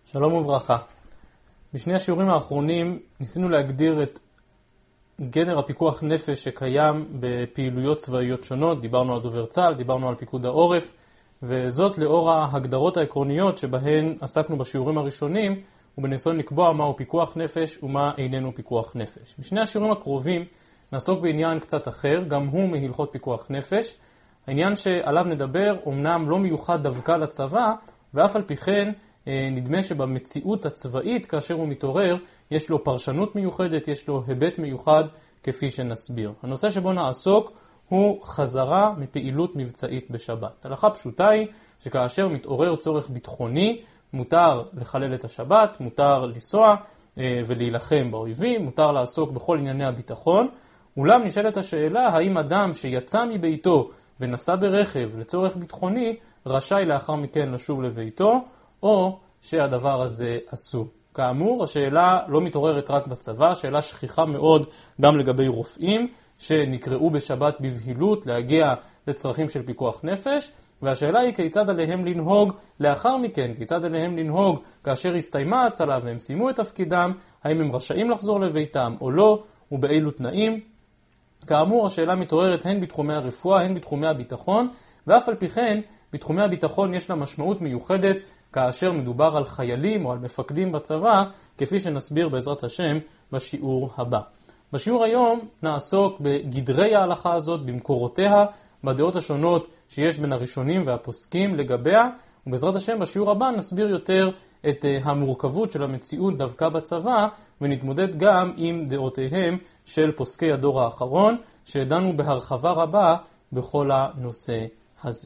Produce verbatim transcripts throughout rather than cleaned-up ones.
שלום וברכה. בשני השיעורים האחרונים ניסינו להגדיר את גדר הפיקוח נפש שקיים בפעילויות צבאיות שונות. דיברנו על דובר צה"ל, דיברנו על פיקוד העורף, וזאת לאור ההגדרות העקרוניות שבהן עסקנו בשיעורים הראשונים, ובניסיון לקבוע מהו פיקוח נפש ומה איננו פיקוח נפש. בשני השיעורים הקרובים נעסוק בעניין קצת אחר, גם הוא מהלכות פיקוח נפש. העניין שעליו נדבר אומנם לא מיוחד דווקא לצבא, ואף על פי כן נדמה שבמציאות הצבאית כאשר הוא מתעורר יש לו פרשנות מיוחדת, יש לו היבט מיוחד כפי שנסביר. הנושא שבו נעסוק הוא חזרה מפעילות מבצעית בשבת. הלכה פשוטה היא שכאשר מתעורר צורך ביטחוני מותר לחלל את השבת, מותר לנסוע ולהילחם באויבים, מותר לעסוק בכל ענייני הביטחון. אולם נשאלת השאלה האם אדם שיצא מביתו ונסע ברכב לצורך ביטחוני רשאי לאחר מכן לשוב לביתו, או שהדבר הזה אסור. כאמור, השאלה לא מתעוררת רק בצבא, שאלה שכיחה מאוד גם לגבי רופאים שנקראו בשבת בבהילות להגיע לצרכים של פיקוח נפש, והשאלה היא כיצד עליהם לנהוג לאחר מכן, כיצד עליהם לנהוג כאשר הסתיימה ההצלה והם סיימו את תפקידם, האם הם רשאים לחזור לביתם או לא, ובאילו תנאים. כאמור, השאלה מתעוררת הן בתחומי הרפואה, הן בתחומי הביטחון, ואף על פי כן, בתחומי הביטחון יש לה משמעות מיוחדת כאשר מדובר על חיילים או על מפקדים בצבא, כפי שנסביר בעזרת השם בשיעור הבא. בשיעור היום נעסוק בגדרי ההלכה הזאת, במקורותיה, בדעות השונות שיש בין הראשונים והפוסקים לגביה, ובעזרת השם בשיעור הבא נסביר יותר את המורכבות של המציאות דווקא בצבא, ונתמודד גם עם דעותיהם של פוסקי הדור האחרון, שדנו בהרחבה רבה בכל הנושא הזה.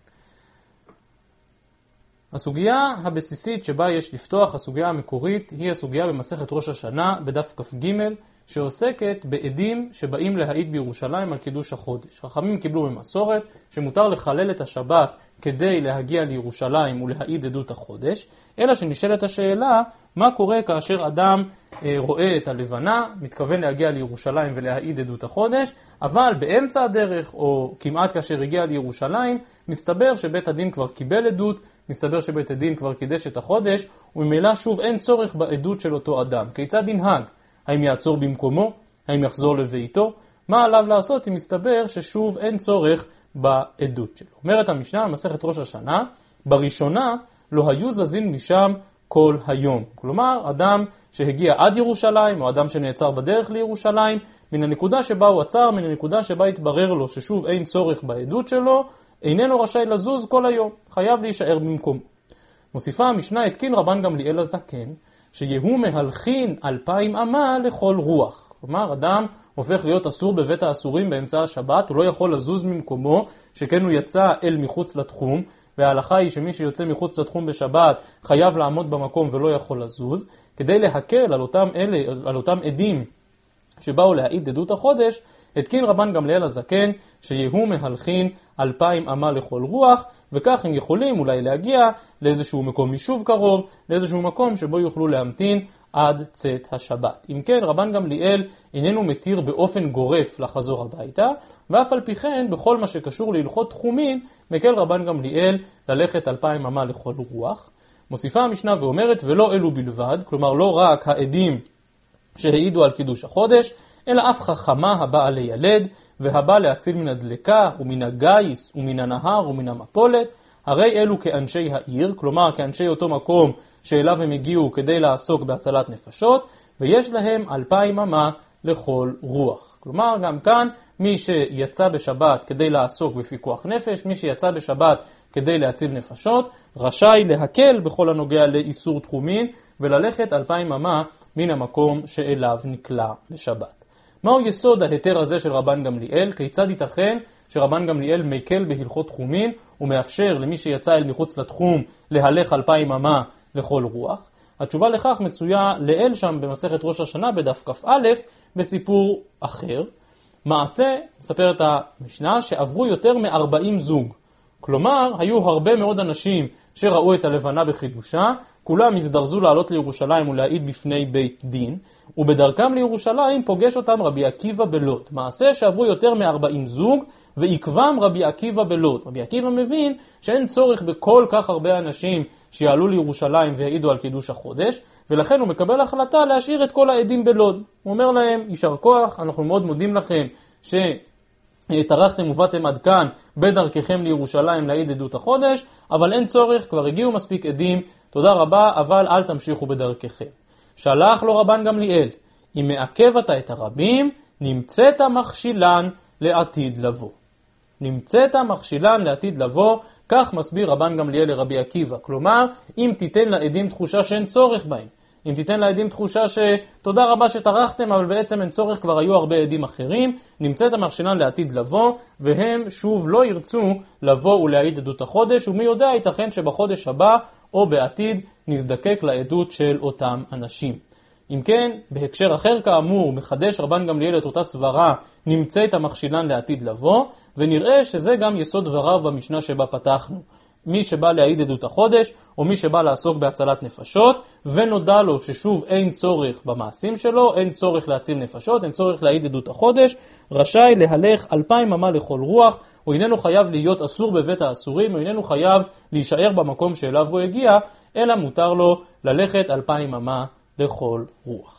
הסוגיה הבסיסית שבה יש לפתוח, הסוגיה המקורית, היא הסוגיה במסכת ראש השנה בדף כ"ג, שעוסקת בעדים שבאים להעיד בירושלים על קידוש החודש. חכמים קיבלו במסורת שמותר לחלל את השבת כדי להגיע לירושלים ולהעיד עדות החודש, אלא שנשאלת השאלה מה קורה כאשר אדם רואה את הלבנה, מתכוון להגיע לירושלים ולהעיד עדות החודש, אבל באמצע הדרך או כמעט כאשר הגיע לירושלים, מסתבר שבית הדין כבר קיבל עדות, מסתבר שבית הדין כבר קידש את החודש, וממילא שוב אין צורך בעדות של אותו אדם. כיצד ינהג? האם יעצור במקומו? האם יחזור לביתו? מה עליו לעשות אם מסתבר ששוב אין צורך בעדות שלו? אומרת המשנה, מסכת ראש השנה, בראשונה לא היו זזים משם כל היום. כלומר, אדם שהגיע עד ירושלים, או אדם שנעצר בדרך לירושלים, מן הנקודה שבה הוא עצר, מן הנקודה שבה התברר לו ששוב אין צורך בעדות שלו, איננו רשאי לזוז כל היום, חייב להישאר במקום. מוסיפה המשנה, התקין רבן גמליאל הזקן, שיהו מהלכין אלפיים אמה לכל רוח. כלומר, אדם הופך להיות אסור בבית האסורים באמצע השבת, הוא לא יכול לזוז ממקומו, שכן הוא יצא אל מחוץ לתחום, וההלכה היא שמי שיוצא מחוץ לתחום בשבת חייב לעמוד במקום ולא יכול לזוז. כדי להקל על אותם, אלה, על אותם עדים שבאו להעיד עדות החודש, התקין רבן גמליאל הזקן שיהו מהלכין אלפיים אמה לכל רוח, וכך הם יכולים אולי להגיע לאיזשהו מקום יישוב קרוב, לאיזשהו מקום שבו יוכלו להמתין עד צאת השבת. אם כן, רבן גמליאל איננו מתיר באופן גורף לחזור הביתה, ואף על פי כן, בכל מה שקשור להלכות תחומין, מקל רבן גמליאל ללכת אלפיים אמה לכל רוח. מוסיפה המשנה ואומרת, ולא אלו בלבד, כלומר לא רק העדים שהעידו על קידוש החודש, אלא אף חכמה הבאה לילד, והבא להציל מן הדלקה ומן הגייס ומן הנהר ומן המפולת, הרי אלו כאנשי העיר, כלומר כאנשי אותו מקום שאליו הם הגיעו כדי לעסוק בהצלת נפשות, ויש להם אלפיים אמה לכל רוח. כלומר גם כאן מי שיצא בשבת כדי לעסוק בפיקוח נפש, מי שיצא בשבת כדי להציל נפשות, רשאי להקל בכל הנוגע לאיסור תחומין וללכת אלפיים אמה מן המקום שאליו נקלע בשבת. מהו יסוד ההיתר הזה של רבן גמליאל? כיצד ייתכן שרבן גמליאל מקל בהלכות תחומין ומאפשר למי שיצא אל מחוץ לתחום להלך אלפיים אמה לכל רוח? התשובה לכך מצויה לאל שם במסכת ראש השנה בדף כ"א בסיפור אחר. מעשה, מספרת המשנה, שעברו יותר מ-ארבעים זוג. כלומר, היו הרבה מאוד אנשים שראו את הלבנה בחידושה, כולם הזדרזו לעלות לירושלים ולהעיד בפני בית דין, ובדרכם לירושלים פוגש אותם רבי עקיבא בלוד. מעשה שעברו יותר מ-ארבעים זוג, ועקבם רבי עקיבא בלוד. רבי עקיבא מבין שאין צורך בכל כך הרבה אנשים שיעלו לירושלים ויעידו על קידוש החודש, ולכן הוא מקבל החלטה להשאיר את כל העדים בלוד. הוא אומר להם, יישר כוח, אנחנו מאוד מודים לכם שטרחתם ובאתם עד כאן בדרככם לירושלים להעיד עדות החודש, אבל אין צורך, כבר הגיעו מספיק עדים, תודה רבה, אבל אל תמשיכו בדרככם. שלח לו רבן גמליאל, אם מעכב אתה את הרבים, נמצאת מכשילן לעתיד לבוא. נמצאת מכשילן לעתיד לבוא, כך מסביר רבן גמליאל לרבי עקיבא. כלומר, אם תיתן לעדים תחושה שאין צורך בהם, אם תיתן לעדים תחושה שתודה רבה שטרחתם, אבל בעצם אין צורך, כבר היו הרבה עדים אחרים, נמצאת המכשילן לעתיד לבוא, והם שוב לא ירצו לבוא ולהעיד עדות החודש, ומי יודע, ייתכן שבחודש הבא או בעתיד נזדקק לעדות של אותם אנשים. אם כן, בהקשר אחר כאמור, מחדש רבן גמליאל את אותה סברה, נמצאת המכשילן לעתיד לבוא, ונראה שזה גם יסוד דבריו במשנה שבה פתחנו. מי שבא להעיד עדות החודש, או מי שבא לעסוק בהצלת נפשות, ונודע לו ששוב אין צורך במעשים שלו, אין צורך להציל נפשות, אין צורך להעיד עדות החודש, רשאי להלך אלפיים אמה לכל רוח, הוא איננו חייב להיות אסור בבית האסורים, הוא איננו חייב להישאר במקום שאליו הוא הגיע, אלא מותר לו ללכת אלפיים אמה לכל רוח.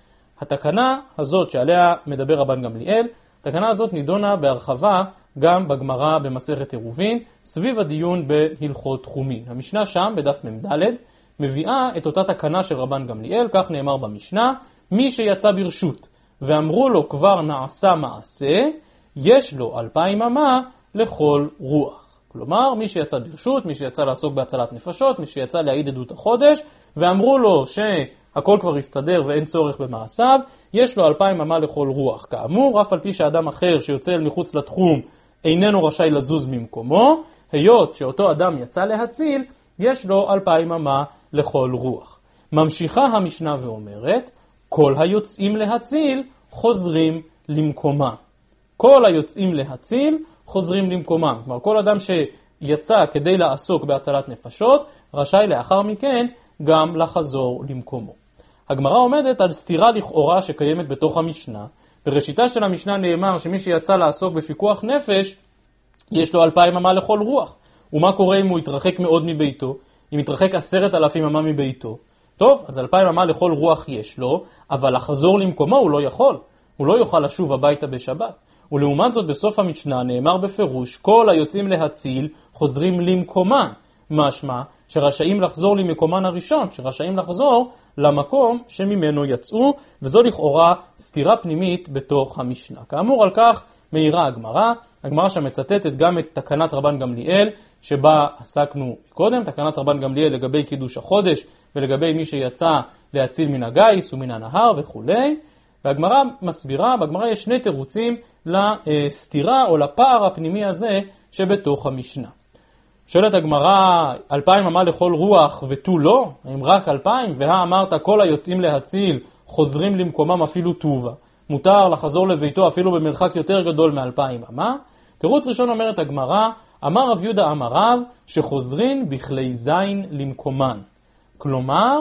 התקנה הזאת שעליה מדבר רבן גמליאל, התקנה הזאת נידונה בהרחבה גם בגמרא במסכת עירובין, סביב הדיון בהלכות תחומין. המשנה שם, בדף ממדלת, מביאה את אותה תקנה של רבן גמליאל, כך נאמר במשנה, מי שיצא ברשות ואמרו לו כבר נעשה מעשה, יש לו אלפיים אמה לכל רוח. כלומר, מי שיצא ברשות, מי שיצא לעסוק בהצלת נפשות, מי שיצא להעיד עדות החודש, ואמרו לו שהכל כבר הסתדר ואין צורך במעשיו, יש לו אלפיים אמה לכל רוח. כאמור, אף על פי שאדם אחר שיוצא אל מחוץ לתחום, איננו רשאי לזוז ממקומו, היות שאותו אדם יצא להציל, יש לו אלפיים אמה לכל רוח. ממשיכה המשנה ואומרת, כל היוצאים להציל חוזרים למקומם. כל היוצאים להציל חוזרים למקומם. כלומר, כל אדם שיצא כדי לעסוק בהצלת נפשות, רשאי לאחר מכן גם לחזור למקומו. הגמרא עומדת על סתירה לכאורה שקיימת בתוך המשנה. בראשיתה של המשנה נאמר שמי שיצא לעסוק בפיקוח נפש, יש לו אלפיים אמה לכל רוח. ומה קורה אם הוא יתרחק מאוד מביתו? אם יתרחק עשרת אלפים אמה מביתו? טוב, אז אלפיים אמה לכל רוח יש לו, אבל לחזור למקומו הוא לא יכול. הוא לא יוכל לשוב הביתה בשבת. ולעומת זאת בסוף המשנה נאמר בפירוש, כל היוצאים להציל חוזרים למקומן. משמע שרשאים לחזור למקומן הראשון, שרשאים לחזור למקום שממנו יצאו, וזו לכאורה סתירה פנימית בתוך המשנה. כאמור על כך מהירה הגמרא, הגמרא שמצטטת גם את תקנת רבן גמליאל שבה עסקנו קודם, תקנת רבן גמליאל לגבי קידוש החודש ולגבי מי שיצא להציל מן הגייס ומן הנהר וכו'. והגמרא מסבירה, בגמרא יש שני תירוצים לסתירה או לפער הפנימי הזה שבתוך המשנה. שואלת הגמרא, אלפיים אמה לכל רוח ותו לא? האם רק אלפיים? והא אמרת כל היוצאים להציל חוזרים למקומם אפילו טובה. מותר לחזור לביתו אפילו במרחק יותר גדול מאלפיים אמה? תירוץ ראשון אומרת הגמרא, אמר רב יהודה אמר רב שחוזרים בכלי זין למקומן. כלומר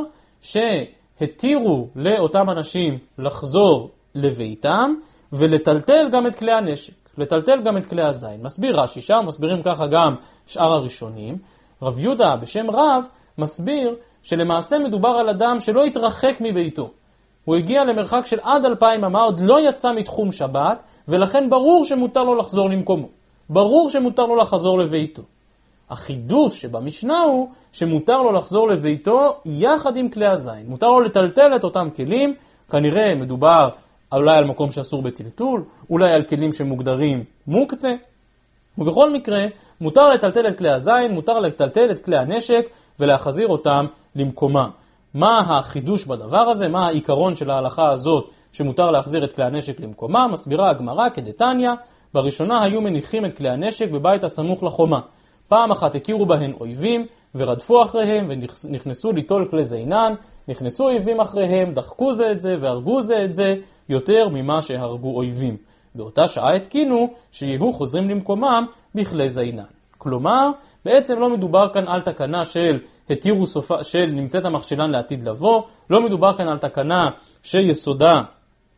שהתירו לאותם אנשים לחזור לביתם ולטלטל גם את כלי הנשק. לטלטל גם את כלי הזין. מסביר רש"י שם, מסבירים ככה גם שאר הראשונים. רב יהודה בשם רב מסביר שלמעשה מדובר על אדם שלא התרחק מביתו. הוא הגיע למרחק של עד אלפיים אמה, עוד לא יצא מתחום שבת, ולכן ברור שמותר לו לחזור למקומו. ברור שמותר לו לחזור לביתו. החידוש שבמשנה הוא שמותר לו לחזור לביתו יחד עם כלי הזין. מותר לו לטלטל את אותם כלים, כנראה מדובר אולי על מקום שאסור בטלטול, אולי על כלים שמוגדרים מוקצה, ובכל מקרה מותר לטלטל את כלי הזין, מותר לטלטל את כלי הנשק ולהחזיר אותם למקומם. מה החידוש בדבר הזה? מה העיקרון של ההלכה הזאת שמותר להחזיר את כלי הנשק למקומם? מסבירה הגמרא כדתניא, בראשונה היו מניחים את כלי הנשק בבית הסמוך לחומה. פעם אחת הכירו בהן אויבים ורדפו אחריהם ונכנסו ליטול כלי זינן, נכנסו אויבים אחריהם, דחקו זה את זה והרגו זה את זה יותר ממה שהרגו אויבים. באותה שעה התקינו שיהיו חוזרים למקומם בכלי זינן. כלומר, בעצם לא מדובר כאן על תקנה של התירו סופה, של נמצאת המכשילן לעתיד לבוא, לא מדובר כאן על תקנה שיסודה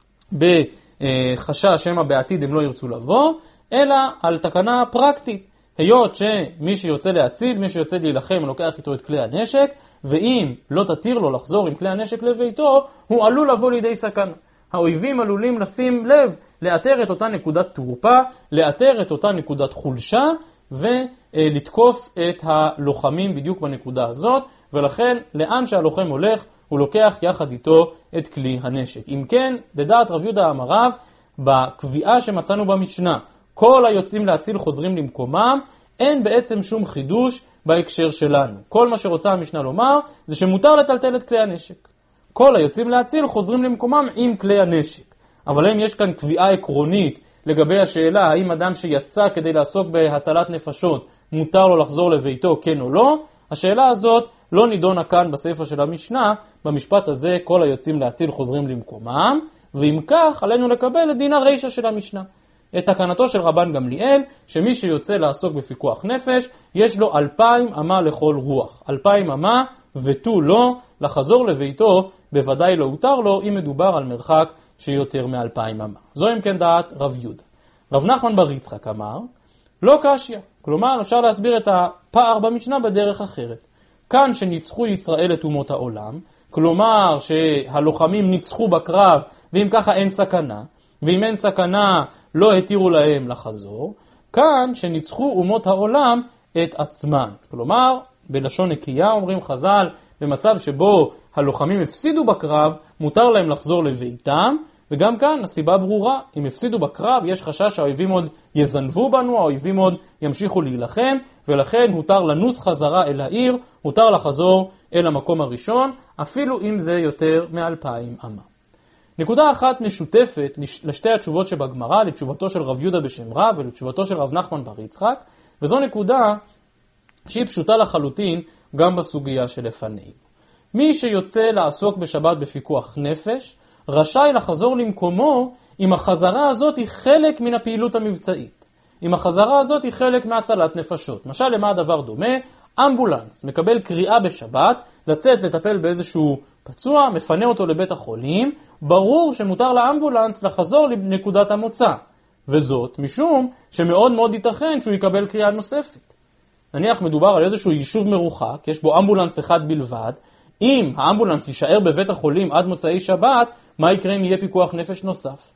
בחשש שמא בעתיד הם לא ירצו לבוא, אלא על תקנה פרקטית. היות שמי שיוצא להציל, מי שיוצא להילחם, לוקח איתו את כלי הנשק, ואם לא תתיר לו לחזור עם כלי הנשק לביתו, הוא עלול לבוא לידי סכנה. האויבים עלולים לשים לב, לאתר את אותה נקודת תורפה, לאתר את אותה נקודת חולשה, ולתקוף את הלוחמים בדיוק בנקודה הזאת, ולכן לאן שהלוחם הולך, הוא לוקח יחד איתו את כלי הנשק. אם כן, לדעת רב יהודה אמר רב, בקביעה שמצאנו במשנה, כל היוצאים להציל חוזרים למקומם, אין בעצם שום חידוש בהקשר שלנו. כל מה שרוצה המשנה לומר, זה שמותר לטלטל את כלי הנשק. כל היוצאים להציל חוזרים למקומם עם כלי הנשק. אבל אם יש כאן קביעה עקרונית לגבי השאלה, האם אדם שיצא כדי לעסוק בהצלת נפשות, מותר לו לחזור לביתו, כן או לא, השאלה הזאת לא נידונה כאן בספר של המשנה, במשפט הזה כל היוצאים להציל חוזרים למקומם, ואם כך עלינו לקבל את דין הרישא של המשנה. את תקנתו של רבן גמליאל, שמי שיוצא לעסוק בפיקוח נפש, יש לו אלפיים אמה לכל רוח. אלפיים אמה ותו לא, לחזור לביתו בוודאי לא הותר לו, אם מדובר על מרחק שיותר מאלפיים אמה. זו אם כן דעת רב יהודה. רב נחמן בר יצחק אמר, לא קשיא. כלומר, אפשר להסביר את הפער במשנה בדרך אחרת. כאן שניצחו ישראל את אומות העולם, כלומר שהלוחמים ניצחו בקרב, ואם ככה אין סכנה, ואם אין סכנה לא התירו להם לחזור, כאן שניצחו אומות העולם את עצמן. כלומר, בלשון נקייה אומרים חז"ל, במצב שבו הלוחמים הפסידו בקרב, מותר להם לחזור לביתם, וגם כאן הסיבה ברורה, אם הפסידו בקרב, יש חשש שהאויבים עוד יזנבו בנו, האויבים עוד ימשיכו להילחם, ולכן הותר לנוס חזרה אל העיר, הותר לחזור אל המקום הראשון, אפילו אם זה יותר מאלפיים אמה. נקודה אחת משותפת לשתי התשובות שבגמרא, לתשובתו של רב יהודה בשם רב ולתשובתו של רב נחמן בר יצחק, וזו נקודה שהיא פשוטה לחלוטין גם בסוגיה שלפנינו. מי שיוצא לעסוק בשבת בפיקוח נפש, רשאי לחזור למקומו אם החזרה הזאת היא חלק מן הפעילות המבצעית. אם החזרה הזאת היא חלק מהצלת נפשות. משל למה הדבר דומה? אמבולנס מקבל קריאה בשבת, לצאת לטפל באיזשהו פצוע, מפנה אותו לבית החולים, ברור שמותר לאמבולנס לחזור לנקודת המוצא. וזאת משום שמאוד מאוד ייתכן שהוא יקבל קריאה נוספת. נניח מדובר על איזשהו יישוב מרוחק, יש בו אמבולנס אחד בלבד, אם האמבולנס יישאר בבית החולים עד מוצאי שבת, מה יקרה אם יהיה פיקוח נפש נוסף?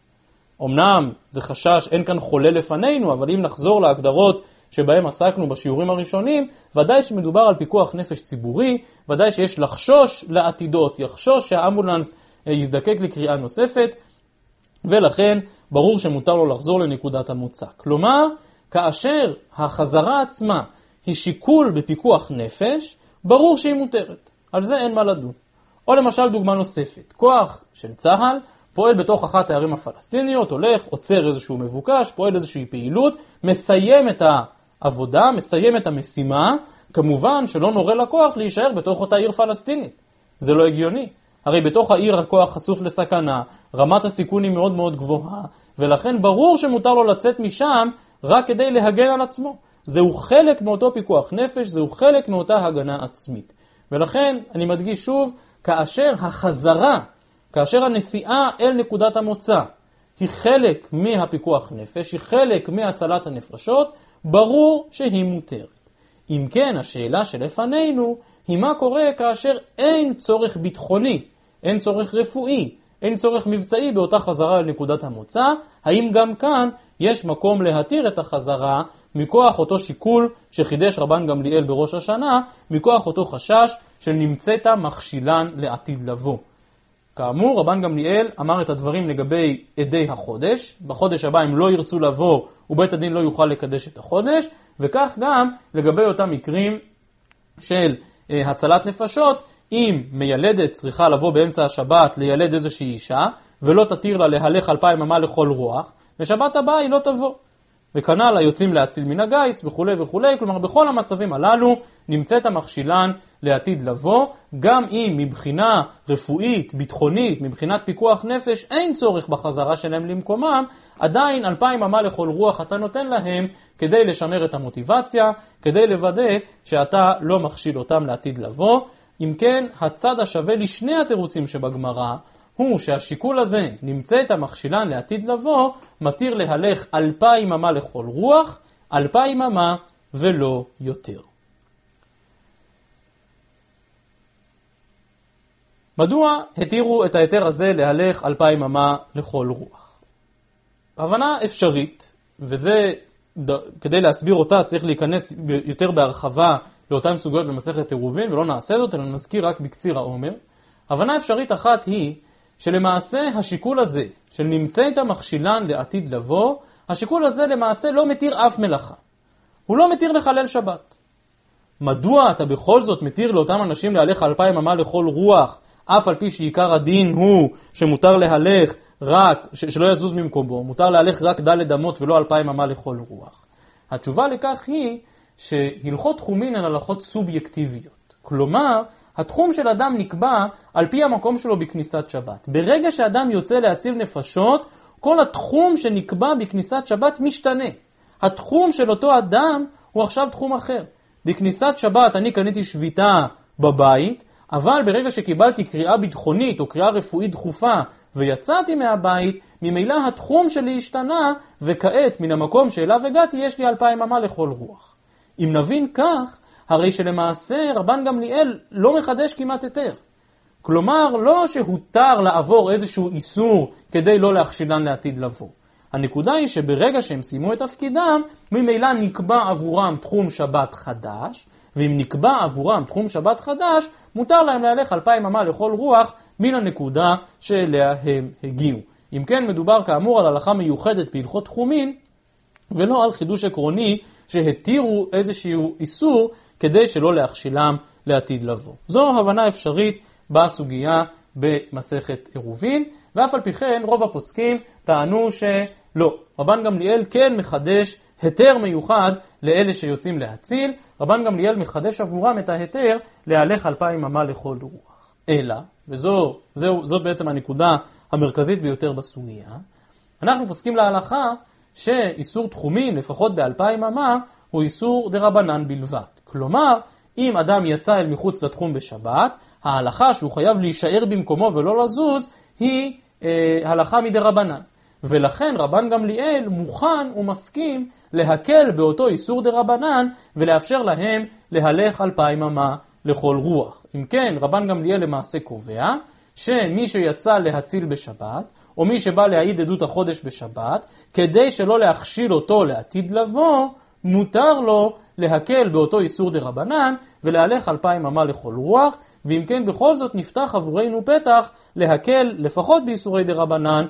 אמנם זה חשש, אין כאן חולה לפנינו, אבל אם נחזור להגדרות שבהם עסקנו בשיעורים הראשונים, ודאי שמדובר על פיקוח נפש ציבורי, ודאי שיש לחשוש לעתידות, יחשוש שהאמבולנס יזדקק לקריאה נוספת, ולכן ברור שמותר לו לחזור לנקודת המוצא. כלומר, כאשר החזרה עצמה היא שיקול בפיקוח נפש, ברור שהיא מותרת. על זה אין מה לדון. או למשל דוגמה נוספת, כוח של צהל פועל בתוך אחת הערים הפלסטיניות, הולך, עוצר איזשהו מבוקש, פועל איזושהי פעילות, מסיים את העבודה, מסיים את המשימה, כמובן שלא נורא לכוח להישאר בתוך אותה עיר פלסטינית. זה לא הגיוני. הרי בתוך העיר הכוח חשוף לסכנה, רמת הסיכון היא מאוד מאוד גבוהה, ולכן ברור שמותר לו לצאת משם רק כדי להגן על עצמו. זהו חלק מאותו פיקוח נפש, זהו חלק מאותה הגנה עצמית. ולכן אני מדגיש שוב, כאשר החזרה, כאשר הנסיעה אל נקודת המוצא היא חלק מהפיקוח נפש, היא חלק מהצלת הנפשות, ברור שהיא מותרת. אם כן, השאלה שלפנינו היא מה קורה כאשר אין צורך ביטחוני, אין צורך רפואי, אין צורך מבצעי באותה חזרה אל נקודת המוצא, האם גם כאן יש מקום להתיר את החזרה מכוח אותו שיקול שחידש רבן גמליאל בראש השנה, מכוח אותו חשש של נמצאת מכשילן לעתיד לבוא. כאמור, רבן גמליאל אמר את הדברים לגבי עדי החודש, בחודש הבא הם לא ירצו לבוא ובית הדין לא יוכל לקדש את החודש, וכך גם לגבי אותם מקרים של uh, הצלת נפשות, אם מיילדת צריכה לבוא באמצע השבת לילד איזושהי אישה, ולא תתיר לה להלך אלפיים אמה לכל רוח, ושבת הבאה היא לא תבוא. וכנ"ל היוצאים להציל מן הגייס וכו' וכו'. כלומר, בכל המצבים הללו נמצאת המכשילן לעתיד לבוא, גם אם מבחינה רפואית, ביטחונית, מבחינת פיקוח נפש, אין צורך בחזרה שלהם למקומם, עדיין אלפיים אמה לכל רוח אתה נותן להם כדי לשמר את המוטיבציה, כדי לוודא שאתה לא מכשיל אותם לעתיד לבוא. אם כן, הצד השווה לשני התירוצים שבגמרא, הוא שהשיקול הזה נמצא את המכשילן לעתיד לבוא, מתיר להלך אלפיים אמה לכל רוח, אלפיים אמה ולא יותר. מדוע התירו את ההיתר הזה להלך אלפיים אמה לכל רוח? הבנה אפשרית, וזה כדי להסביר אותה צריך להיכנס יותר בהרחבה לאותן סוגיות במסכת עירובין, ולא נעשה זאת, אלא נזכיר רק בקציר העומר. הבנה אפשרית אחת היא שלמעשה השיקול הזה של נמצא את המכשילן לעתיד לבוא, השיקול הזה למעשה לא מתיר אף מלאכה. הוא לא מתיר לחלל שבת. מדוע אתה בכל זאת מתיר לאותם אנשים להלך אלפיים אמה לכל רוח, אף על פי שעיקר הדין הוא שמותר להלך רק, שלא יזוז ממקומו, מותר להלך רק דלת אמות ולא אלפיים אמה לכל רוח? התשובה לכך היא שהלכות תחומין הן הלכות סובייקטיביות. כלומר, התחום של אדם נקבע על פי המקום שלו בכניסת שבת. ברגע שאדם יוצא להציל נפשות, כל התחום שנקבע בכניסת שבת משתנה. התחום של אותו אדם הוא עכשיו תחום אחר. בכניסת שבת אני קניתי שביתה בבית, אבל ברגע שקיבלתי קריאה ביטחונית או קריאה רפואית דחופה ויצאתי מהבית, ממילא התחום שלי השתנה, וכעת מן המקום שאליו הגעתי יש לי אלפיים אמה לכל רוח. אם נבין כך, הרי שלמעשה רבן גמליאל לא מחדש כמעט היתר. כלומר, לא שהותר לעבור איזשהו איסור כדי לא להכשילן לעתיד לבוא. הנקודה היא שברגע שהם סיימו את תפקידם, ממילא נקבע עבורם תחום שבת חדש, ואם נקבע עבורם תחום שבת חדש, מותר להם להלך אלפיים אמה לכל רוח מן הנקודה שאליה הם הגיעו. אם כן, מדובר כאמור על הלכה מיוחדת בהלכות תחומין, ולא על חידוש עקרוני שהתירו איזשהו איסור כדי שלא להכשילם לעתיד לבוא. זו הבנה אפשרית בסוגיה במסכת עירובין, ואף על פי כן רוב הפוסקים טענו שלא. רבן גמליאל כן מחדש היתר מיוחד לאלה שיוצאים להציל, רבן גמליאל מחדש עבורם את ההיתר להלך אלפיים אמה לכל רוח. אלא, וזו זו, זו בעצם הנקודה המרכזית ביותר בסוגיה, אנחנו פוסקים להלכה שאיסור תחומין לפחות באלפיים אמה הוא איסור דרבנן בלבד. כלומר, אם אדם יצא אל מחוץ לתחום בשבת, ההלכה שהוא חייב להישאר במקומו ולא לזוז היא אה, הלכה מדרבנן. ולכן רבן גמליאל מוכן ומסכים להקל באותו איסור דרבנן ולאפשר להם להלך אלפיים אמה לכל רוח. אם כן, רבן גמליאל למעשה קובע שמי שיצא להציל בשבת, או מי שבא להעיד עדות החודש בשבת, כדי שלא להכשיל אותו לעתיד לבוא, מותר לו להקל באותו איסור דרבנן ולהלך אלפיים אמה לכל רוח, ואם כן בכל זאת נפתח עבורנו פתח להקל לפחות באיסורי דרבנן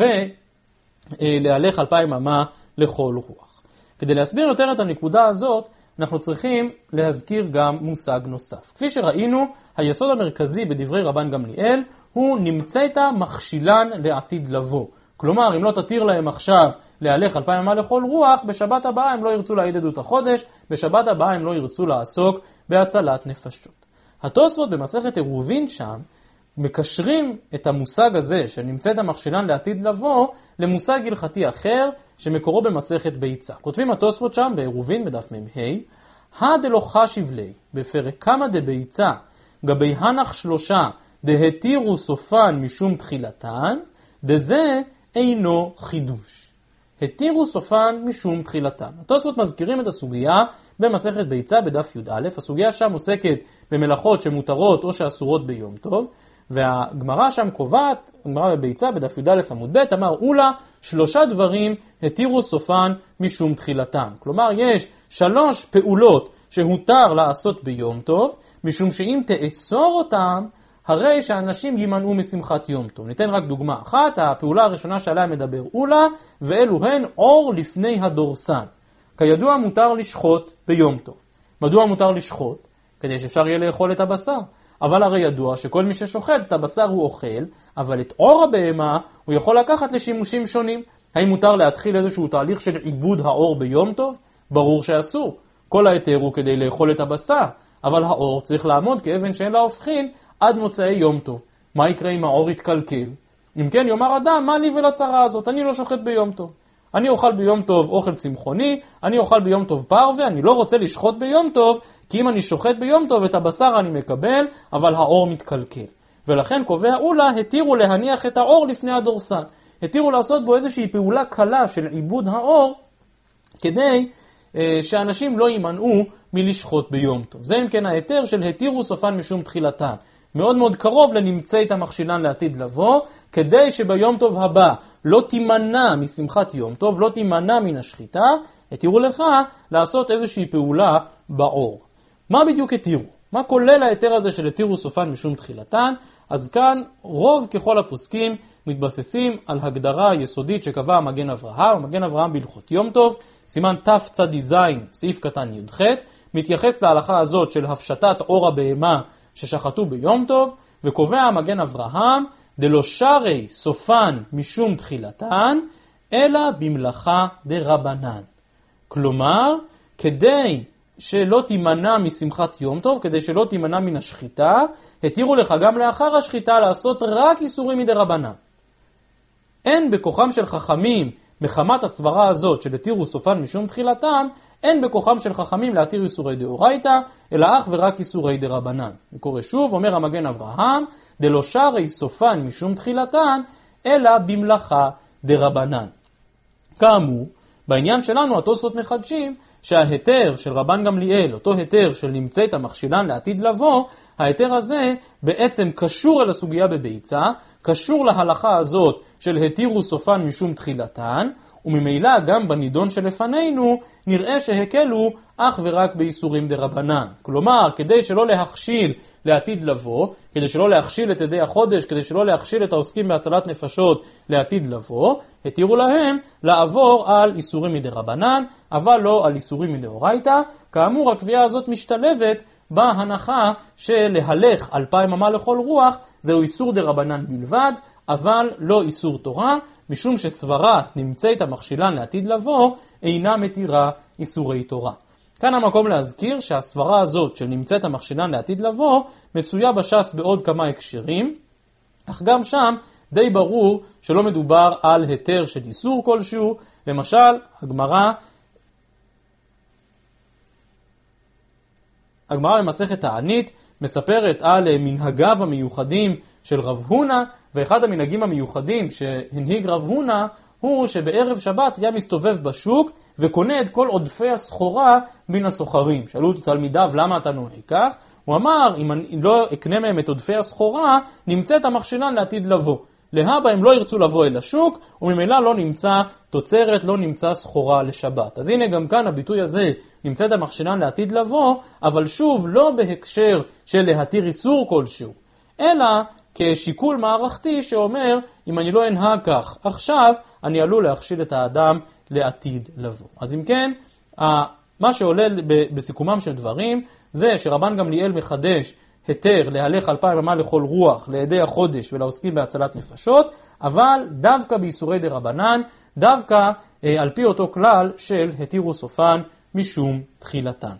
ולהלך אלפיים אמה לכל רוח. כדי להסביר יותר את הנקודה הזאת, אנחנו צריכים להזכיר גם מושג נוסף. כפי שראינו, היסוד המרכזי בדברי רבן גמליאל הוא נמצאת מכשילן לעתיד לבוא. כלומר, אם לא תתיר להם עכשיו להלך אלפיים אמה לכל רוח, בשבת הבאה הם לא ירצו להעיד עדות החודש, בשבת הבאה הם לא ירצו לעסוק בהצלת נפשות. התוספות במסכת עירובין שם מקשרים את המושג הזה שנמצאת המכשילן לעתיד לבוא למושג הלכתי אחר שמקורו במסכת ביצה. כותבים התוספות שם בעירובין בדף מ"ה, הדלא חשיב לי בפרק כמה דביצה גבי הנח שלושה דהתירו סופן משום תחילתן, דזה אינו חידוש. התירו סופן משום תחילתן. התוספות מזכירים את הסוגיה במסכת ביצה בדף י"א. הסוגיה שם עוסקת במלאכות שמותרות או שאסורות ביום טוב, והגמרא שם קובעת, הגמרא בביצה בדף י"א עמוד ב', אמר אולה שלושה דברים התירו סופן משום תחילתן. כלומר, יש שלוש פעולות שהותר לעשות ביום טוב, משום שאם תאסור אותם, הרי שאנשים יימנעו משמחת יום טוב. ניתן רק דוגמה אחת, הפעולה הראשונה שעליה מדבר אולה, ואלו הן אור לפני הדורסן. כידוע מותר לשחוט ביום טוב. מדוע מותר לשחוט? כדי שאפשר יהיה לאכול את הבשר. אבל הרי ידוע שכל מי ששוחט את הבשר הוא אוכל, אבל את אור הבהמה הוא יכול לקחת לשימושים שונים. האם מותר להתחיל איזשהו תהליך של עיבוד האור ביום טוב? ברור שאסור. כל היתר הוא כדי לאכול את הבשר, אבל האור צריך לעמוד כאבן שאין לה הופכין עד מוצאי יום טוב. מה יקרה אם האור יתקלקל? אם כן יאמר אדם, מה לי ולצרה הזאת? אני לא שוחט ביום טוב. אני אוכל ביום טוב אוכל צמחוני, אני אוכל ביום טוב פרווה, אני לא רוצה לשחוט ביום טוב, כי אם אני שוחט ביום טוב את הבשר אני מקבל, אבל האור מתקלקל. ולכן קובע אולה, התירו להניח את האור לפני הדורסן. התירו לעשות בו איזושהי פעולה קלה של עיבוד האור, כדי שאנשים לא יימנעו מלשחוט ביום טוב. זה אם כן ההיתר של התירו סופן משום תחילתן. מאוד מאוד קרוב לנמצא את המכשילן לעתיד לבוא, כדי שביום טוב הבא לא תימנע משמחת יום טוב, לא תימנע מן השחיטה, התירו לך לעשות איזושהי פעולה בעור. מה בדיוק התירו? מה כולל ההיתר הזה של התירו סופן משום תחילתן? אז כאן רוב ככל הפוסקים מתבססים על הגדרה יסודית שקבע המגן אברהם, המגן אברהם בהלכות יום טוב, סימן תצ"ז, סעיף קטן י"ח, מתייחס להלכה הזאת של הפשטת עור הבהמה ששחטו ביום טוב, וקובע המגן אברהם, דלא שרי סופן משום תחילתן, אלא במלאכה דרבנן. כלומר, כדי שלא תימנע משמחת יום טוב, כדי שלא תימנע מן השחיטה, התירו לך גם לאחר השחיטה לעשות רק איסורים מדרבנן. אין בכוחם של חכמים, מחמת הסברה הזאת של התירו סופן משום תחילתם, אין בכוחם של חכמים להתיר איסורי דאורייתא, אלא אך ורק איסורי דרבנן. וקורא שוב, אומר המגן אברהם, דלא שרי סופן משום תחילתן, אלא במלאכה דרבנן. כאמור, בעניין שלנו התוספות מחדשים שההיתר של רבן גמליאל, אותו היתר של נמצא את המכשילן לעתיד לבוא, ההיתר הזה בעצם קשור אל הסוגיה בביצה, קשור להלכה הזאת של התירו סופן משום תחילתן, וממילא גם בנידון שלפנינו נראה שהקלו אך ורק באיסורים דרבנן. כלומר, כדי שלא להכשיל לעתיד לבוא, כדי שלא להכשיל את ידי החודש, כדי שלא להכשיל את העוסקים בהצלת נפשות לעתיד לבוא, התירו להם לעבור על איסורים מדרבנן, אבל לא על איסורים מדאורייתא. כאמור, הקביעה הזאת משתלבת בהנחה שלהלך אלפיים אמה לכל רוח, זהו איסור דרבנן בלבד, אבל לא איסור תורה, משום שסברת נמצאת המכשילן לעתיד לבוא, אינה מתירה איסורי תורה. כאן המקום להזכיר שהסברה הזאת של נמצאת המכשילן לעתיד לבוא, מצויה בש"ס בעוד כמה הקשרים, אך גם שם די ברור שלא מדובר על היתר של איסור כלשהו. למשל, הגמרא, הגמרא במסכת תענית מספרת על מנהגיו המיוחדים של רב הונא, ואחד המנהגים המיוחדים שהנהיג רב הונא הוא שבערב שבת היה מסתובב בשוק וקונה את כל עודפי הסחורה מן הסוחרים. שאלו אותו תלמידיו, למה אתה נוהג כך? הוא אמר, אם אני לא אקנה מהם את עודפי הסחורה, נמצא את המכשילן לעתיד לבוא. להבא הם לא ירצו לבוא אל השוק, וממילא לא נמצא תוצרת, לא נמצא סחורה לשבת. אז הנה גם כאן הביטוי הזה, נמצא את המכשילן לעתיד לבוא, אבל שוב לא בהקשר של להתיר איסור כלשהו, אלא כשיקול מערכתי שאומר, אם אני לא אנהג כך עכשיו, אני עלול להכשיל את האדם לעתיד לבוא. אז אם כן, מה שעולה בסיכומם של דברים, זה שרבן גמליאל מחדש היתר להלך אלפיים אמה לכל רוח, לידי החודש ולעוסקים בהצלת נפשות, אבל דווקא באיסורי דרבנן, דווקא אה, על פי אותו כלל של התירו סופן משום תחילתן.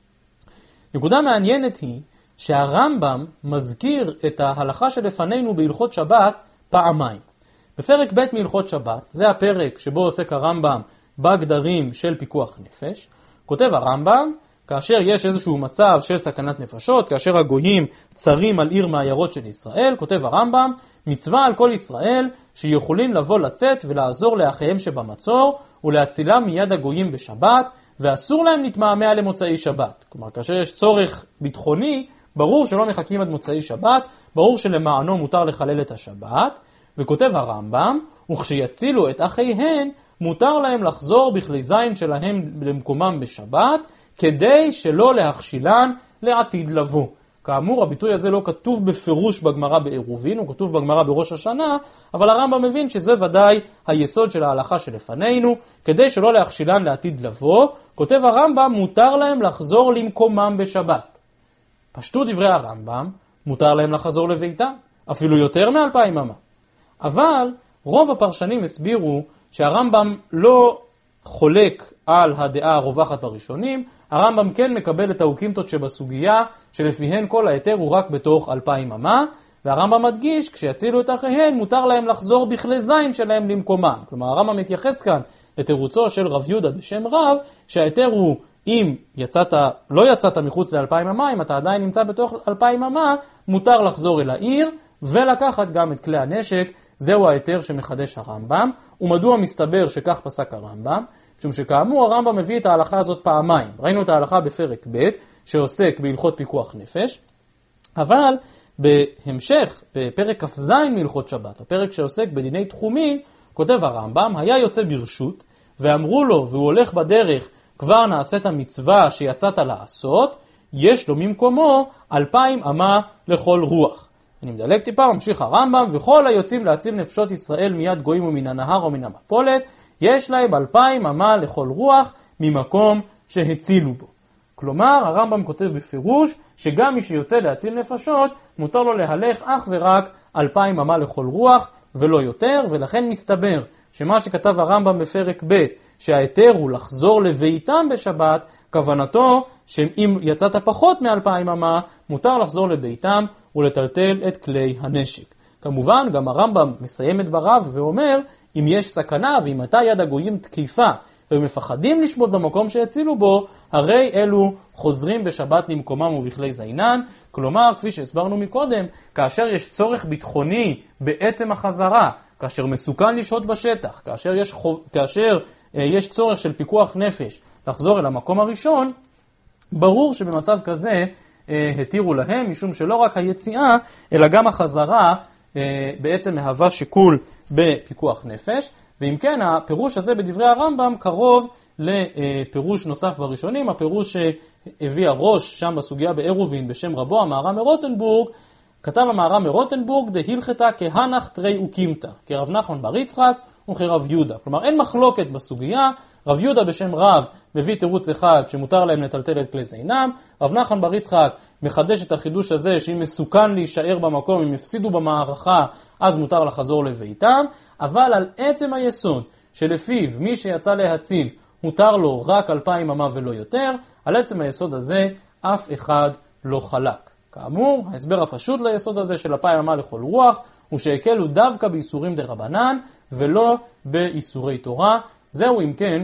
נקודה מעניינת היא, שהרמב"ם מזכיר את ההלכה שלפנינו בהלכות שבת פעמיים. בפרק ב' מהלכות שבת, זה הפרק שבו עוסק הרמב"ם בגדרים של פיקוח נפש, כותב הרמב"ם, כאשר יש איזשהו מצב של סכנת נפשות, כאשר הגויים צרים על עיר מעיירות של ישראל, כותב הרמב"ם, מצווה על כל ישראל שיכולים לבוא לצאת ולעזור לאחיהם שבמצור ולהצילם מיד הגויים בשבת, ואסור להם להתמהמה למוצאי שבת. כלומר, כאשר יש צורך ביטחוני, ברור שלא מחכים עד מוצאי שבת, ברור שלמענו מותר לחלל את השבת, וכותב הרמב"ם, וכשיצילו את אחיהם, מותר להם לחזור בכלי זין שלהם למקומם בשבת, כדי שלא להכשילן לעתיד לבוא. כאמור, הביטוי הזה לא כתוב בפירוש בגמרא בעירובין, הוא כתוב בגמרא בראש השנה, אבל הרמב"ם מבין שזה ודאי היסוד של ההלכה שלפנינו, כדי שלא להכשילן לעתיד לבוא, כותב הרמב"ם, מותר להם לחזור למקומם בשבת. פשטו דברי הרמב"ם, מותר להם לחזור לביתם, אפילו יותר מאלפיים אמה. אבל רוב הפרשנים הסבירו שהרמב"ם לא חולק על הדעה הרווחת בראשונים, הרמב"ם כן מקבל את האוקימתות שבסוגיה, שלפיהן כל היתר הוא רק בתוך אלפיים אמה, והרמב"ם מדגיש, כשיצילו את אחיהן, מותר להם לחזור בכלי זין שלהם למקומם. כלומר, הרמב"ם מתייחס כאן לתירוצו של רב יהודה בשם רב, שהיתר הוא, אם יצאת, לא יצאת מחוץ לאלפיים אמה, אם אתה עדיין נמצא בתוך אלפיים אמה, מותר לחזור אל העיר, ולקחת גם את כלי הנשק. זהו היתר שמחדש הרמב"ם. ומדוע מסתבר שכך פסק הרמב"ם? משום שכאמור הרמב"ם מביא את ההלכה הזאת פעמיים. ראינו את ההלכה בפרק ב' שעוסק בהלכות פיקוח נפש, אבל בהמשך, בפרק כ"ז מהלכות שבת, הפרק שעוסק בדיני תחומים, כותב הרמב"ם, היה יוצא ברשות, ואמרו לו, והוא הולך בדרך, כבר נעשית המצווה שיצאת לעשות, יש לו ממקומו אלפיים אמה לכל רוח. אני מדלג טיפה, ממשיך הרמב"ם, וכל היוצאים להציל נפשות ישראל מיד גויים ומן הנהר או מן המפולת, יש להם אלפיים אמה לכל רוח ממקום שהצילו בו. כלומר, הרמב"ם כותב בפירוש שגם מי שיוצא להציל נפשות, מותר לו להלך אך ורק אלפיים אמה לכל רוח ולא יותר, ולכן מסתבר שמה שכתב הרמב"ם בפרק ב' שההיתר הוא לחזור לביתם בשבת, כוונתו שאם יצאת פחות מאלפיים אמה, מותר לחזור לביתם ולטלטל את כלי הנשק. כמובן, גם הרמב"ם מסיים את דבריו ואומר, אם יש סכנה ואם הייתה יד הגויים תקיפה, והם מפחדים לשבות במקום שהצילו בו, הרי אלו חוזרים בשבת למקומם ובכלי זינן. כלומר, כפי שהסברנו מקודם, כאשר יש צורך ביטחוני בעצם החזרה, כאשר מסוכן לשהות בשטח, כאשר יש, כאשר, אה, יש צורך של פיקוח נפש לחזור אל המקום הראשון, ברור שבמצב כזה אה, התירו להם, משום שלא רק היציאה, אלא גם החזרה אה, בעצם מהווה שיקול בפיקוח נפש. ואם כן, הפירוש הזה בדברי הרמב"ם קרוב לפירוש נוסף בראשונים, הפירוש שהביא הראש שם בסוגיה בעירובין בשם רבו, המהר"ם מרוטנבורג, כתב המהר"ם מרוטנבורג, דהילכתא כהנח תרי וקימתא, כרב נחמן בר יצחק וכרב יהודה. כלומר, אין מחלוקת בסוגיה, רב יהודה בשם רב מביא תירוץ אחד שמותר להם לטלטל את כלי זינם, רב נחמן בר יצחק מחדש את החידוש הזה שאם מסוכן להישאר במקום, אם הפסידו במערכה, אז מותר לחזור לביתם, אבל על עצם היסוד שלפיו מי שיצא להציל מותר לו רק אלפיים אמה ולא יותר, על עצם היסוד הזה אף אחד לא חלק. כאמור, ההסבר הפשוט ליסוד הזה של אלפיים אמה לכל רוח הוא שהקלו דווקא באיסורים דרבנן ולא באיסורי תורה. זהו אם כן,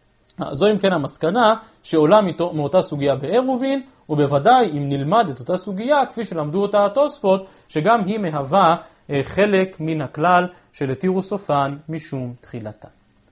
זו אם כן המסקנה שעולה מאותה סוגיה בעירובין, ובוודאי אם נלמד את אותה סוגיה כפי שלמדו אותה התוספות, שגם היא מהווה חלק מן הכלל של התירו סופן משום תחילתן.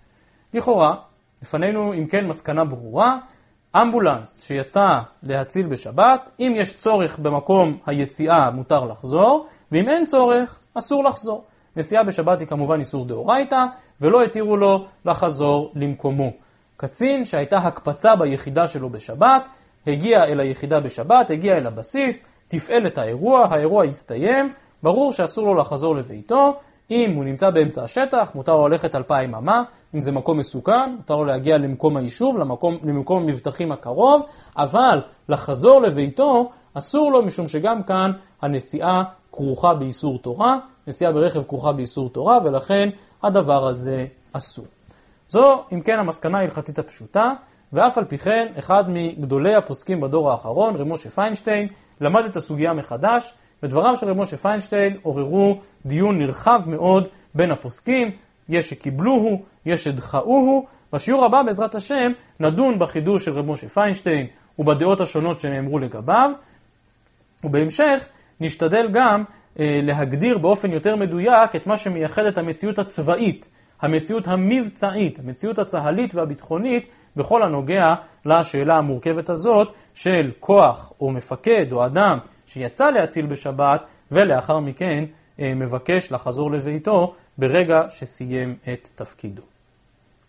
לכאורה, לפנינו אם כן מסקנה ברורה, אמבולנס שיצא להציל בשבת, אם יש צורך במקום היציאה מותר לחזור, ואם אין צורך אסור לחזור. נסיעה בשבת היא כמובן איסור דאורייתא, ולא התירו לו לחזור למקומו. קצין שהייתה הקפצה ביחידה שלו בשבת, הגיע אל היחידה בשבת, הגיע אל הבסיס, תפעל את האירוע, האירוע הסתיים, ברור שאסור לו לחזור לביתו. אם הוא נמצא באמצע השטח, מותר לו ללכת אלפיים אמה, אם זה מקום מסוכן, מותר לו להגיע למקום היישוב, למקום, למקום המבטחים הקרוב, אבל לחזור לביתו אסור לו, משום שגם כאן הנסיעה כרוכה באיסור תורה, נסיעה ברכב כרוכה באיסור תורה, ולכן הדבר הזה אסור. זו, אם כן, המסקנה ההלכתית הפשוטה, ואף על פי כן, אחד מגדולי הפוסקים בדור האחרון, רב משה פיינשטיין, למד את הסוגיה מחדש, ודבריו של רב משה פיינשטיין עוררו דיון נרחב מאוד בין הפוסקים, יש שקיבלוהו, יש שדחאוהו. בשיעור הבא בעזרת השם נדון בחידוש של רב משה פיינשטיין ובדעות השונות שנאמרו לגביו, ובהמשך נשתדל גם אה, להגדיר באופן יותר מדויק את מה שמייחד את המציאות הצבאית, המציאות המבצעית, המציאות הצהלית והביטחונית, בכל הנוגע לשאלה המורכבת הזאת של כוח או מפקד או אדם שיצא להציל בשבת ולאחר מכן מבקש לחזור לביתו ברגע שסיים את תפקידו.